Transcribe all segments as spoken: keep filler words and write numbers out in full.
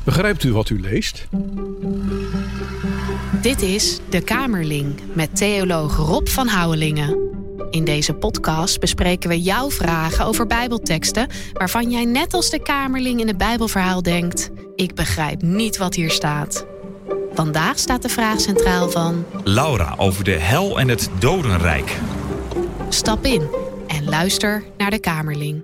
Begrijpt u wat u leest? Dit is De Kamerling met theoloog Rob van Houwelingen. In deze podcast bespreken we jouw vragen over Bijbelteksten waarvan jij net als de Kamerling in het Bijbelverhaal denkt: ik begrijp niet wat hier staat. Vandaag staat de vraag centraal van Laura over de hel en het dodenrijk. Stap in en luister naar de Kamerling.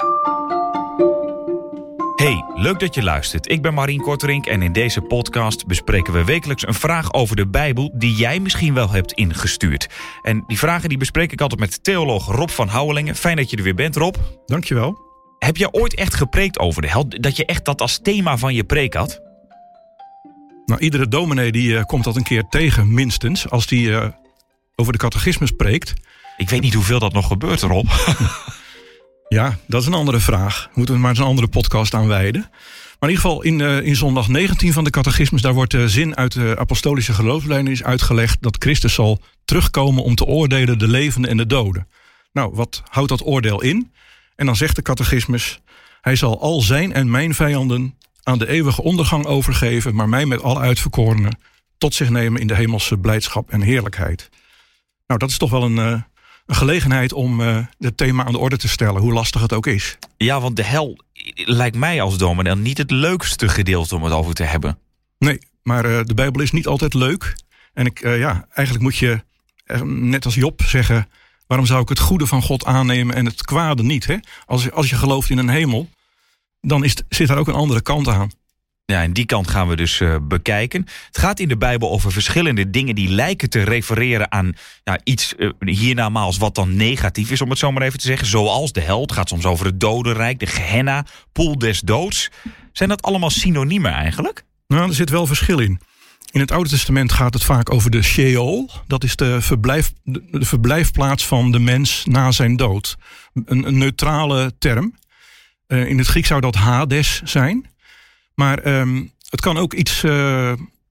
Hey, leuk dat je luistert. Ik ben Marien Korterink en in deze podcast bespreken we wekelijks een vraag over de Bijbel die jij misschien wel hebt ingestuurd. En die vragen die bespreek ik altijd met theoloog Rob van Houwelingen. Fijn dat je er weer bent, Rob. Dankjewel. Heb je ooit echt gepreekt over de hel? Dat je echt dat als thema van je preek had? Nou, iedere dominee die uh, komt dat een keer tegen, minstens, als die uh, over de catechismus preekt. Ik weet niet hoeveel dat nog gebeurt, Rob. Ja, dat is een andere vraag. Moeten we maar eens een andere podcast aan wijden. Maar in ieder geval, in, uh, in zondag negentien van de catechismus, daar wordt de zin uit de apostolische geloofsbelijdenis uitgelegd dat Christus zal terugkomen om te oordelen de levenden en de doden. Nou, wat houdt dat oordeel in? En dan zegt de catechismus: hij zal al zijn en mijn vijanden aan de eeuwige ondergang overgeven, maar mij met alle uitverkorenen tot zich nemen in de hemelse blijdschap en heerlijkheid. Nou, dat is toch wel een, uh, een gelegenheid om uh, het thema aan de orde te stellen, hoe lastig het ook is. Ja, want de hel lijkt mij als dominee niet het leukste gedeelte om het over te hebben. Nee, maar uh, de Bijbel is niet altijd leuk. En ik, uh, ja, eigenlijk moet je, uh, net als Job, zeggen: waarom zou ik het goede van God aannemen en het kwade niet? Hè? Als, als je gelooft in een hemel, dan is, zit daar ook een andere kant aan. Ja, en die kant gaan we dus uh, bekijken. Het gaat in de Bijbel over verschillende dingen die lijken te refereren aan ja, iets uh, hiernamaals wat dan negatief is, om het zo maar even te zeggen. Zoals de hel. Het gaat soms over het dodenrijk, de Gehenna, poel des doods. Zijn dat allemaal synoniemen eigenlijk? Nou, er zit wel verschil in. In het Oude Testament gaat het vaak over de Sheol. Dat is de, verblijf, de verblijfplaats van de mens na zijn dood. Een, een neutrale term. Uh, in het Grieks zou dat Hades zijn. Maar um, het kan ook iets, uh,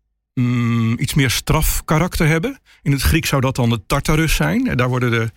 um, iets meer strafkarakter hebben. In het Grieks zou dat dan de Tartarus zijn. En daar worden de,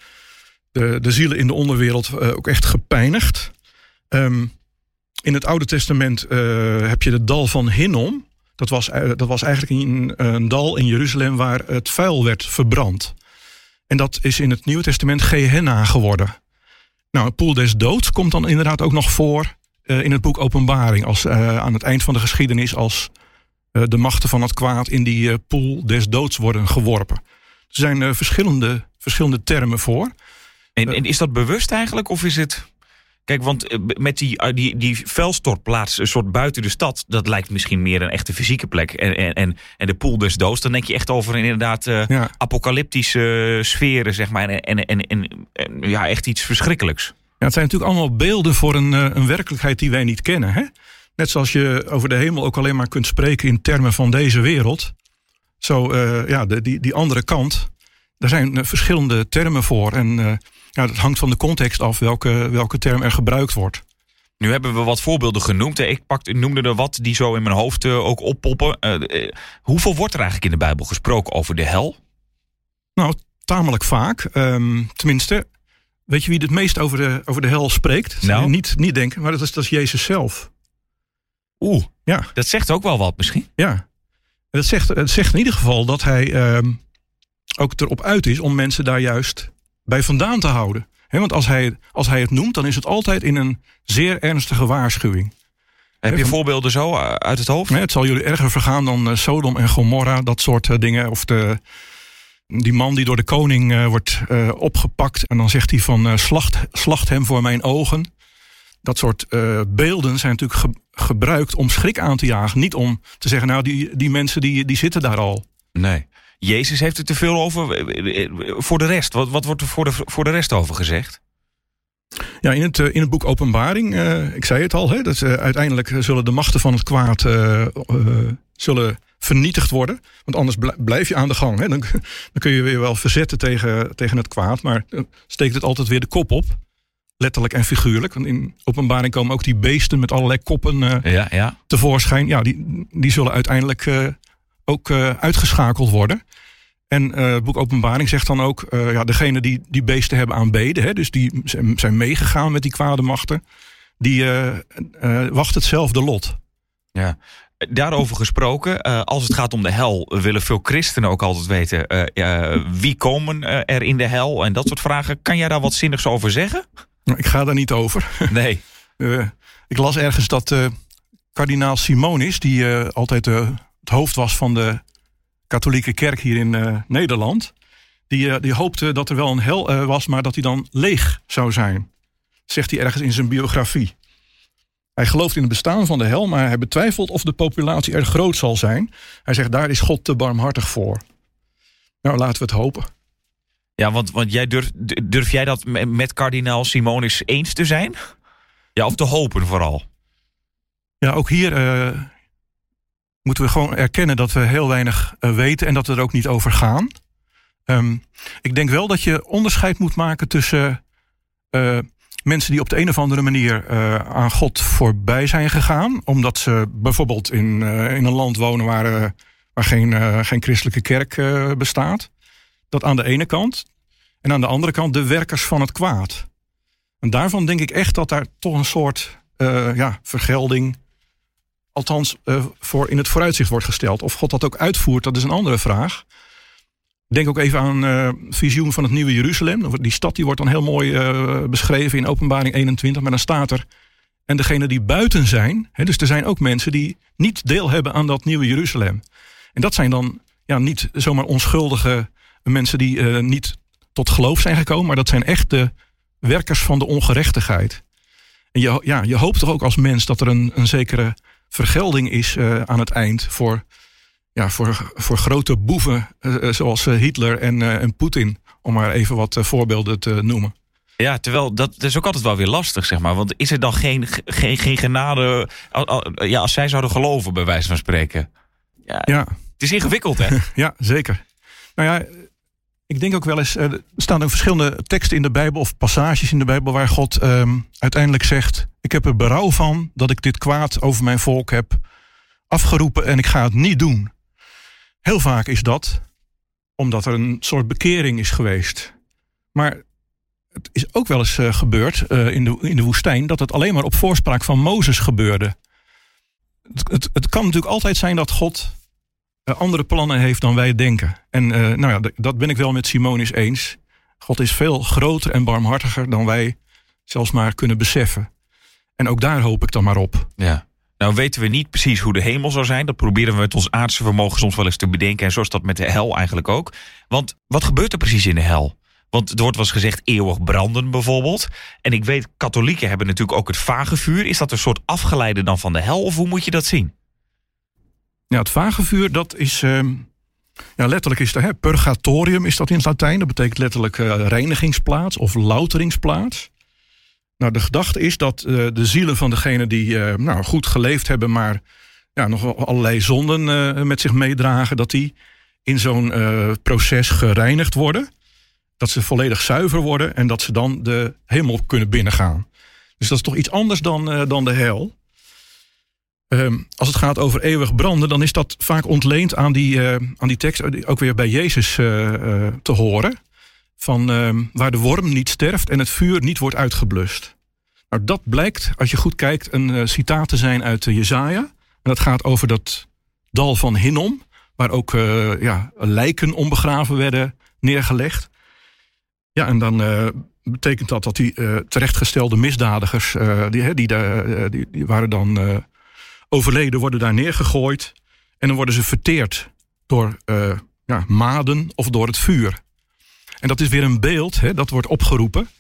de, de zielen in de onderwereld uh, ook echt gepijnigd. Um, in het Oude Testament uh, heb je het dal van Hinnom. Dat was, uh, dat was eigenlijk een, een dal in Jeruzalem waar het vuil werd verbrand. En dat is in het Nieuwe Testament Gehenna geworden. Nou, het poel des doods komt dan inderdaad ook nog voor uh, in het boek Openbaring. Als, uh, aan het eind van de geschiedenis als uh, de machten van het kwaad in die uh, poel des doods worden geworpen. Er zijn uh, verschillende, verschillende termen voor. En, en is dat bewust eigenlijk of is het... Kijk, want met die, die, die vuilstortplaats, een soort buiten de stad, dat lijkt misschien meer een echte fysieke plek. En, en, en de poel des doods, dan denk je echt over inderdaad uh, ja. apocalyptische uh, sferen, zeg maar. En, en, en, en, en ja, echt iets verschrikkelijks. Ja, het zijn natuurlijk allemaal beelden voor een, een werkelijkheid die wij niet kennen. Hè? Net zoals je over de hemel ook alleen maar kunt spreken in termen van deze wereld. Zo, uh, ja, de, die, die andere kant, daar zijn uh, verschillende termen voor. En uh, ja, het hangt van de context af welke, welke term er gebruikt wordt. Nu hebben we wat voorbeelden genoemd. Ik pakte, noemde er wat die zo in mijn hoofd uh, ook oppoppen. Uh, uh, hoeveel wordt er eigenlijk in de Bijbel gesproken over de hel? Nou, tamelijk vaak. Um, tenminste, weet je wie het meest over de, over de hel spreekt? Nou? Niet, niet denken, maar dat is, dat is Jezus zelf. Oeh, ja. Dat zegt ook wel wat misschien. Ja, dat zegt, het zegt in ieder geval dat hij um, ook erop uit is om mensen daar juist bij vandaan te houden. He, want als hij, als hij het noemt, dan is het altijd in een zeer ernstige waarschuwing. Heb je van, voorbeelden zo uit het hoofd? Nee, het zal jullie erger vergaan dan uh, Sodom en Gomorra, dat soort uh, dingen. Of de, die man die door de koning uh, wordt uh, opgepakt en dan zegt hij van uh, slacht, slacht hem voor mijn ogen. Dat soort uh, beelden zijn natuurlijk ge, gebruikt om schrik aan te jagen. Niet om te zeggen, nou die, die mensen die, die zitten daar al. Nee. Jezus heeft er te veel over voor de rest. Wat, wat wordt er voor de, voor de rest over gezegd? Ja, in het, in het boek Openbaring, uh, ik zei het al, hè, dat uh, uiteindelijk zullen de machten van het kwaad uh, uh, zullen vernietigd worden. Want anders blijf je aan de gang. Hè. Dan, dan kun je weer wel verzetten tegen, tegen het kwaad, maar dan steekt het altijd weer de kop op. Letterlijk en figuurlijk. Want in Openbaring komen ook die beesten met allerlei koppen uh, ja, ja. tevoorschijn. Ja, die, die zullen uiteindelijk uh, ook uh, uitgeschakeld worden. En uh, het boek Openbaring zegt dan ook, uh, ja, degene die die beesten hebben aanbeden, hè, dus die zijn meegegaan met die kwade machten, die uh, uh, wacht hetzelfde lot. Ja, Daarover gesproken, uh, als het gaat om de hel, willen veel christenen ook altijd weten uh, uh, wie komen uh, er in de hel en dat soort vragen. Kan jij daar wat zinnigs over zeggen? Ik ga daar niet over. Nee. uh, ik las ergens dat uh, kardinaal Simonis, die uh, altijd uh, het hoofd was van de katholieke kerk hier in uh, Nederland, die, uh, die hoopte dat er wel een hel uh, was, maar dat die dan leeg zou zijn. Zegt hij ergens in zijn biografie. Hij gelooft in het bestaan van de hel, maar hij betwijfelt of de populatie er groot zal zijn. Hij zegt, daar is God te barmhartig voor. Nou, laten we het hopen. Ja, want, want jij durf, durf jij dat met kardinaal Simonis eens te zijn? Ja, of te hopen vooral? Ja, ook hier uh, moeten we gewoon erkennen dat we heel weinig uh, weten en dat we er ook niet over gaan. Um, ik denk wel dat je onderscheid moet maken tussen Uh, mensen die op de een of andere manier uh, aan God voorbij zijn gegaan. Omdat ze bijvoorbeeld in, uh, in een land wonen waar, uh, waar geen, uh, geen christelijke kerk uh, bestaat. Dat aan de ene kant. En aan de andere kant de werkers van het kwaad. En daarvan denk ik echt dat daar toch een soort uh, ja, vergelding, althans uh, voor in het vooruitzicht wordt gesteld. Of God dat ook uitvoert, dat is een andere vraag. Denk ook even aan het uh, visioen van het nieuwe Jeruzalem. Die stad die wordt dan heel mooi uh, beschreven in Openbaring eenentwintig. Maar dan staat er, en degenen die buiten zijn. Hè, dus er zijn ook mensen die niet deel hebben aan dat nieuwe Jeruzalem. En dat zijn dan ja, niet zomaar onschuldige mensen die uh, niet tot geloof zijn gekomen. Maar dat zijn echt de werkers van de ongerechtigheid. En je, ja, je hoopt toch ook als mens dat er een, een zekere vergelding is uh, aan het eind voor... Ja, voor, voor grote boeven uh, zoals uh, Hitler en, uh, en Poetin. Om maar even wat uh, voorbeelden te noemen. Ja, terwijl dat, dat is ook altijd wel weer lastig, zeg maar. Want is er dan geen, geen, geen genade ja, als zij zouden geloven, bij wijze van spreken? Ja, ja. Het is ingewikkeld, hè? Ja, zeker. Nou ja, ik denk ook wel eens, er staan ook verschillende teksten in de Bijbel of passages in de Bijbel waar God um, uiteindelijk zegt, ik heb er berouw van dat ik dit kwaad over mijn volk heb afgeroepen en ik ga het niet doen. Heel vaak is dat omdat er een soort bekering is geweest. Maar het is ook wel eens uh, gebeurd uh, in, de, in de woestijn dat het alleen maar op voorspraak van Mozes gebeurde. Het, het, het kan natuurlijk altijd zijn dat God uh, andere plannen heeft dan wij denken. En uh, nou ja, dat ben ik wel met Simonis eens. God is veel groter en barmhartiger dan wij zelfs maar kunnen beseffen. En ook daar hoop ik dan maar op. Ja. Nou weten we niet precies hoe de hemel zou zijn. Dat proberen we met ons aardse vermogen soms wel eens te bedenken. En zo is dat met de hel eigenlijk ook. Want wat gebeurt er precies in de hel? Want er wordt wel eens gezegd eeuwig branden bijvoorbeeld. En ik weet, katholieken hebben natuurlijk ook het vagevuur. Is dat een soort afgeleide dan van de hel? Of hoe moet je dat zien? Ja, het vagevuur, dat is... Uh, ja, letterlijk is het, hè, purgatorium is dat in het Latijn. Dat betekent letterlijk uh, reinigingsplaats of louteringsplaats. Nou, de gedachte is dat uh, de zielen van degenen die uh, nou, goed geleefd hebben, maar ja, nog allerlei zonden uh, met zich meedragen, dat die in zo'n uh, proces gereinigd worden. Dat ze volledig zuiver worden en dat ze dan de hemel kunnen binnengaan. Dus dat is toch iets anders dan, uh, dan de hel. Um, als het gaat over eeuwig branden, dan is dat vaak ontleend aan die, uh, aan die tekst, ook weer bij Jezus uh, uh, te horen. Van uh, waar de worm niet sterft en het vuur niet wordt uitgeblust. Nou, dat blijkt, als je goed kijkt, een uh, citaat te zijn uit uh, Jesaja. En dat gaat over dat dal van Hinnom, waar ook uh, ja, lijken onbegraven werden neergelegd. Ja, en dan uh, betekent dat dat die uh, terechtgestelde misdadigers, uh, die, die, uh, die, die waren dan uh, overleden, worden daar neergegooid. En dan worden ze verteerd door uh, ja, maden of door het vuur. En dat is weer een beeld, hè, dat wordt opgeroepen.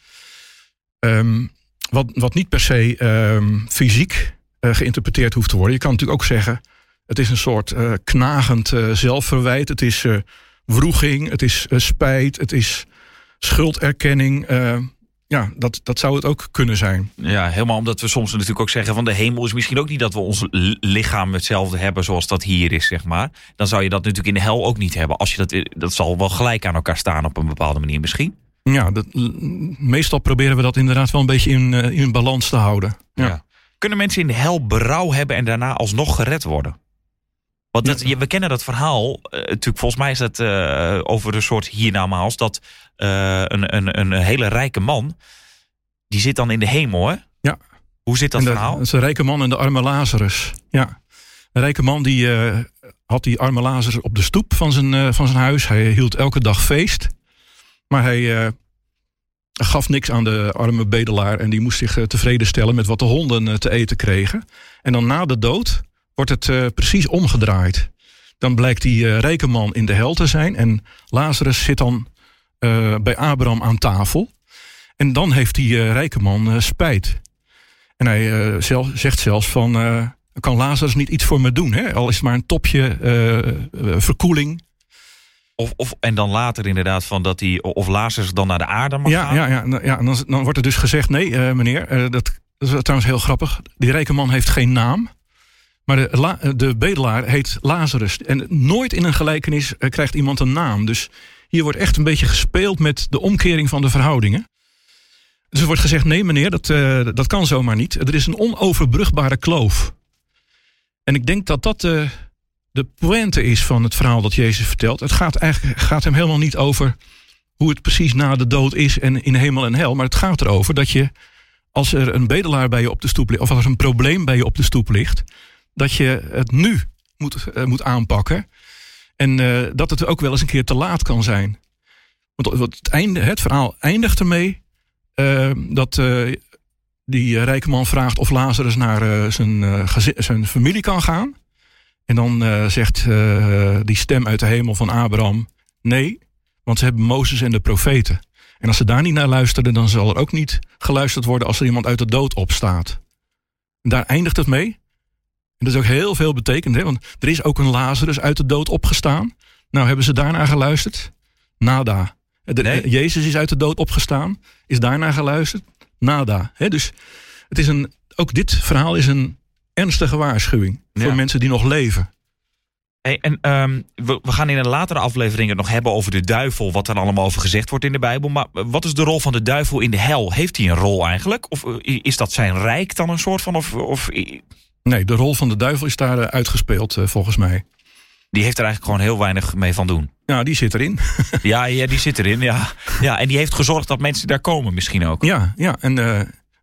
Um, wat, wat niet per se um, fysiek uh, geïnterpreteerd hoeft te worden. Je kan natuurlijk ook zeggen, het is een soort uh, knagend uh, zelfverwijt. Het is uh, wroeging, het is uh, spijt, het is schulderkenning. Uh, ja, dat, dat zou het ook kunnen zijn. Ja, helemaal omdat we soms natuurlijk ook zeggen van de hemel is misschien ook niet dat we ons lichaam hetzelfde hebben zoals dat hier is, zeg maar. Dan zou je dat natuurlijk in de hel ook niet hebben. Als je dat, dat zal wel gelijk aan elkaar staan op een bepaalde manier misschien. Ja, dat, meestal proberen we dat inderdaad wel een beetje in, uh, in balans te houden. Ja. Ja. Kunnen mensen in de hel berouw hebben en daarna alsnog gered worden? Want dat, ja. We kennen dat verhaal, uh, natuurlijk volgens mij is dat uh, over een soort hiernamaals, dat uh, een, een, een hele rijke man, die zit dan in de hemel, hè? Ja. Hoe zit dat de, verhaal? Dat is een rijke man en de arme Lazarus, ja. Een rijke man die uh, had die arme Lazarus op de stoep van zijn, uh, van zijn huis. Hij hield elke dag feest. Maar hij uh, gaf niks aan de arme bedelaar. En die moest zich uh, tevreden stellen met wat de honden uh, te eten kregen. En dan na de dood wordt het uh, precies omgedraaid. Dan blijkt die uh, rijke man in de hel te zijn. En Lazarus zit dan uh, bij Abraham aan tafel. En dan heeft die uh, rijke man uh, spijt. En hij uh, zelf, zegt zelfs van... Uh, kan Lazarus niet iets voor me doen? Hè? Al is het maar een topje uh, uh, verkoeling. Of, of, en dan later inderdaad van dat hij... Of Lazarus dan naar de aarde mag ja, gaan? Ja, ja, ja en dan, dan wordt er dus gezegd... Nee, uh, meneer, uh, dat, dat is trouwens heel grappig. Die rijke man heeft geen naam. Maar de, la, de bedelaar heet Lazarus. En nooit in een gelijkenis uh, krijgt iemand een naam. Dus hier wordt echt een beetje gespeeld met de omkering van de verhoudingen. Dus er wordt gezegd, nee meneer, dat, uh, dat kan zomaar niet. Er is een onoverbrugbare kloof. En ik denk dat dat uh, de pointe is van het verhaal dat Jezus vertelt. Het gaat, eigenlijk, gaat hem helemaal niet over hoe het precies na de dood is en in hemel en hel. Maar het gaat erover dat je, als er een bedelaar bij je op de stoep ligt... of als er een probleem bij je op de stoep ligt... dat je het nu moet, uh, moet aanpakken. En uh, dat het ook wel eens een keer te laat kan zijn. Want het, einde, het verhaal eindigt ermee... Uh, dat uh, die uh, rijke man vraagt of Lazarus naar uh, zijn, uh, gezin, zijn familie kan gaan. En dan uh, zegt uh, die stem uit de hemel van Abraham... nee, want ze hebben Mozes en de profeten. En als ze daar niet naar luisterden... dan zal er ook niet geluisterd worden als er iemand uit de dood opstaat. En daar eindigt het mee. En dat is ook heel veel betekend. Hè? Want er is ook een Lazarus uit de dood opgestaan. Nou, hebben ze daarnaar geluisterd? Nada. De, nee. Jezus is uit de dood opgestaan. Is daarna geluisterd? Nada. He, dus het is een, ook dit verhaal is een ernstige waarschuwing. Ja. Voor mensen die nog leven. Hey, en um, we, we gaan in een latere aflevering het nog hebben over de duivel. Wat er allemaal over gezegd wordt in de Bijbel. Maar wat is de rol van de duivel in de hel? Heeft hij een rol eigenlijk? Of is dat zijn rijk dan een soort van? Of, of... Nee, de rol van de duivel is daar uitgespeeld uh, volgens mij. Die heeft er eigenlijk gewoon heel weinig mee van doen. Ja, die zit erin. ja, ja, die zit erin, ja. ja. En die heeft gezorgd dat mensen daar komen misschien ook. Ja, ja. En uh,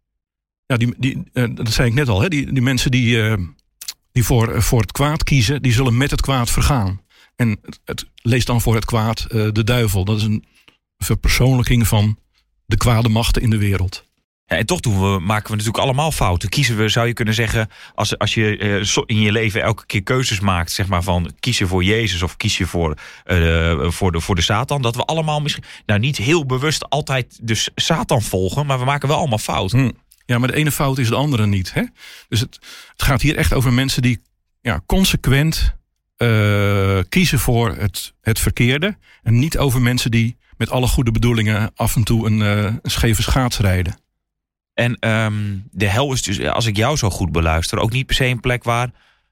ja, die, die, uh, dat zei ik net al. Hè, die, die mensen die, uh, die voor, uh, voor het kwaad kiezen... die zullen met het kwaad vergaan. En het, het leest dan voor het kwaad uh, de duivel. Dat is een verpersoonlijking van de kwade machten in de wereld. Ja, en toch doen we, maken we natuurlijk allemaal fouten. Kiezen we, zou je kunnen zeggen, als, als je uh, in je leven elke keer keuzes maakt, zeg maar van kies je voor Jezus of kies je voor, uh, voor, de, voor de Satan, dat we allemaal misschien, nou niet heel bewust altijd dus Satan volgen, maar we maken wel allemaal fouten. Hmm. Ja, maar de ene fout is de andere niet. Hè? Dus het, het gaat hier echt over mensen die ja, consequent uh, kiezen voor het, het verkeerde en niet over mensen die met alle goede bedoelingen af en toe een, uh, een scheve schaats rijden. En um, de hel is dus, als ik jou zo goed beluister, ook niet per se een plek waar,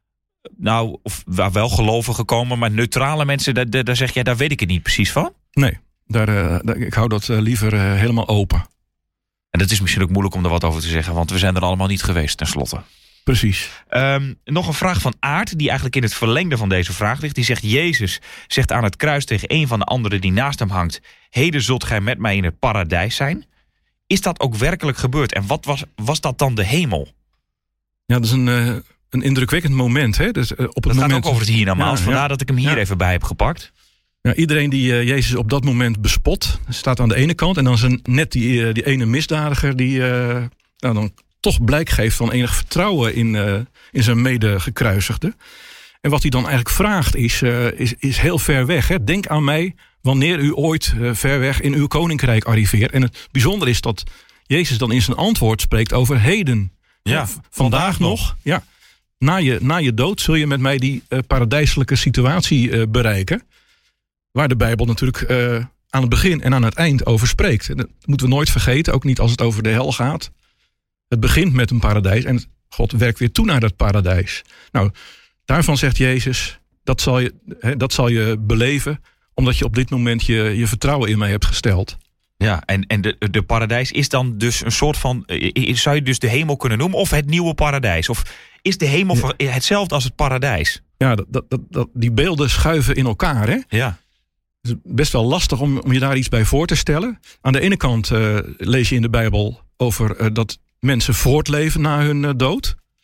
nou, of waar wel gelovigen komen, maar neutrale mensen, daar, daar, daar zeg jij, daar weet ik het niet precies van? Nee, daar, uh, daar, ik hou dat uh, liever uh, helemaal open. En dat is misschien ook moeilijk om daar wat over te zeggen, want we zijn er allemaal niet geweest, tenslotte. Precies. Um, nog een vraag van Aart, die eigenlijk in het verlengde van deze vraag ligt. Die zegt, Jezus zegt aan het kruis tegen een van de anderen die naast hem hangt, heden zult gij met mij in het paradijs zijn. Is dat ook werkelijk gebeurd? En wat was, was dat dan de hemel? Ja, dat is een, uh, een indrukwekkend moment. Hè? Dus, uh, op het dat moment... gaat ook over het hiernamaals. Ja, vandaar ja. dat ik hem hier ja. even bij heb gepakt. Ja, iedereen die uh, Jezus op dat moment bespot, staat aan de ene kant. En dan is een, net die, uh, die ene misdadiger die uh, nou, dan toch blijk geeft van enig vertrouwen in, uh, in zijn medegekruisigde. En wat hij dan eigenlijk vraagt is, uh, is, is heel ver weg. Hè? Denk aan mij wanneer u ooit uh, ver weg in uw koninkrijk arriveert. En het bijzondere is dat Jezus dan in zijn antwoord spreekt over heden. Ja, ja vandaag, vandaag nog. nog ja, na, je, na je dood zul je met mij die uh, paradijselijke situatie uh, bereiken. Waar de Bijbel natuurlijk uh, aan het begin en aan het eind over spreekt. En dat moeten we nooit vergeten, ook niet als het over de hel gaat. Het begint met een paradijs en God werkt weer toe naar dat paradijs. Nou, daarvan zegt Jezus, dat zal je, hè, dat zal je beleven, omdat je op dit moment je, je vertrouwen in mij hebt gesteld. Ja, en, en de, de paradijs is dan dus een soort van, zou je dus de hemel kunnen noemen, of het nieuwe paradijs? Of is de hemel ja. hetzelfde als het paradijs? Ja, dat, dat, dat, die beelden schuiven in elkaar, hè? Ja. Het is best wel lastig om, om je daar iets bij voor te stellen. Aan de ene kant uh, lees je in de Bijbel over uh, dat mensen voortleven na hun uh, dood.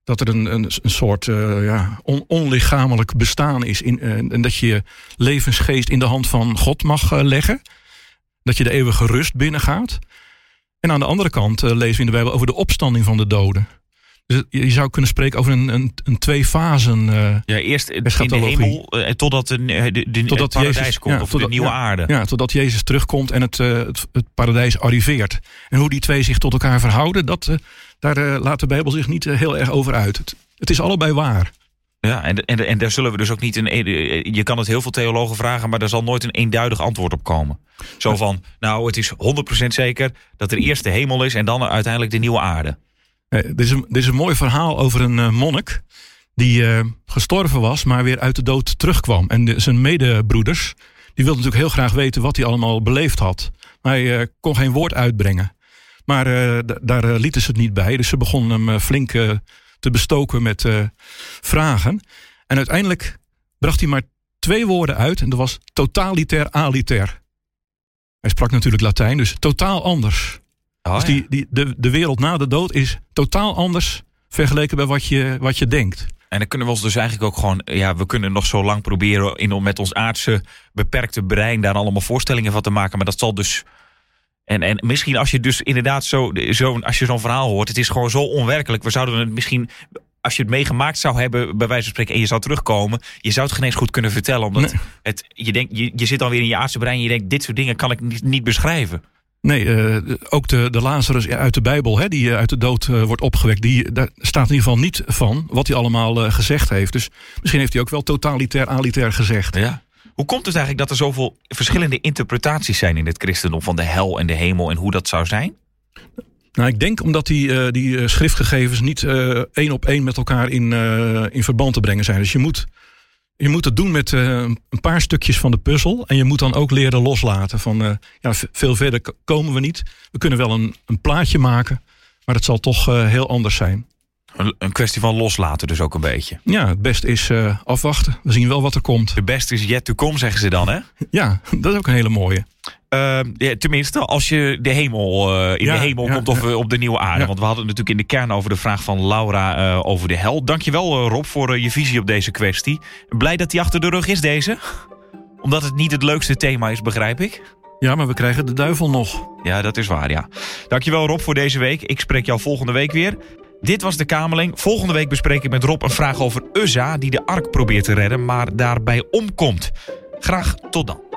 dat er een, een, een soort uh, ja, on, onlichamelijk bestaan is. In, uh, en dat je je levensgeest in de hand van God mag uh, leggen. Dat je de eeuwige rust binnengaat. En aan de andere kant uh, lezen we in de Bijbel over de opstanding van de doden. Dus je zou kunnen spreken over een, een, een twee fasen uh, Ja, eerst in de hemel uh, totdat, de, de, de, totdat het paradijs Jezus, komt. Ja, of totdat, de nieuwe ja, aarde. Ja, totdat Jezus terugkomt en het, uh, het, het paradijs arriveert. En hoe die twee zich tot elkaar verhouden, dat, uh, daar uh, laat de Bijbel zich niet uh, heel erg over uit. Het, het is allebei waar. Ja, en, en, en daar zullen we dus ook niet een. Je kan het heel veel theologen vragen, maar daar zal nooit een eenduidig antwoord op komen. Zo van, nou, het is honderd procent zeker dat er eerst de hemel is en dan uiteindelijk de nieuwe aarde. Uh, dit, is een, dit is een mooi verhaal over een uh, monnik die uh, gestorven was, maar weer uit de dood terugkwam. En de, zijn medebroeders, die wilden natuurlijk heel graag weten wat hij allemaal beleefd had. Maar hij uh, kon geen woord uitbrengen. Maar uh, d- daar uh, lieten ze het niet bij. Dus ze begonnen hem uh, flink uh, te bestoken met uh, vragen. En uiteindelijk bracht hij maar twee woorden uit. En dat was totaliter aliter. Hij sprak natuurlijk Latijn, dus totaal anders. Oh, dus die, die, de, de wereld na de dood is totaal anders vergeleken bij wat je, wat je denkt. En dan kunnen we ons dus eigenlijk ook gewoon... Ja, we kunnen nog zo lang proberen in, met ons aardse beperkte brein daar allemaal voorstellingen van te maken. Maar dat zal dus... En, en misschien als je dus inderdaad zo, zo... Als je zo'n verhaal hoort, het is gewoon zo onwerkelijk. We zouden het misschien... Als je het meegemaakt zou hebben, bij wijze van spreken, en je zou terugkomen, je zou het geen eens goed kunnen vertellen. Omdat nee. het, je, denkt, je, je zit dan weer in je aardse brein en je denkt, dit soort dingen kan ik niet, niet beschrijven. Nee, uh, ook de, de Lazarus uit de Bijbel, hè, die uit de dood uh, wordt opgewekt, die, daar staat in ieder geval niet van wat hij allemaal uh, gezegd heeft. Dus misschien heeft hij ook wel totaliter aliter gezegd. Ja. Hoe komt het eigenlijk dat er zoveel verschillende interpretaties zijn in het christendom van de hel en de hemel en hoe dat zou zijn? Nou, ik denk omdat die, uh, die uh, schriftgegevens niet uh, één op één met elkaar in, uh, in verband te brengen zijn. Dus je moet, je moet het doen met uh, een paar stukjes van de puzzel. En je moet dan ook leren loslaten. Van, uh, ja, veel verder komen we niet. We kunnen wel een, een plaatje maken, maar het zal toch uh, heel anders zijn. Een kwestie van loslaten dus ook een beetje. Ja, het beste is uh, afwachten. We zien wel wat er komt. De beste is yet to come, zeggen ze dan, hè? Ja, dat is ook een hele mooie. Uh, ja, tenminste, als je de hemel, uh, in ja, de hemel ja, komt of ja. op de nieuwe aarde. Ja. Want we hadden het natuurlijk in de kern over de vraag van Laura uh, over de hel. Dankjewel uh, Rob voor uh, je visie op deze kwestie. Blij dat die achter de rug is, deze. Omdat het niet het leukste thema is, begrijp ik. Ja, maar we krijgen de duivel nog. Ja, dat is waar, ja. Dankjewel Rob voor deze week. Ik spreek jou volgende week weer. Dit was de Kamerling. Volgende week bespreek ik met Rob een vraag over Uzza, die de ark probeert te redden, maar daarbij omkomt. Graag tot dan.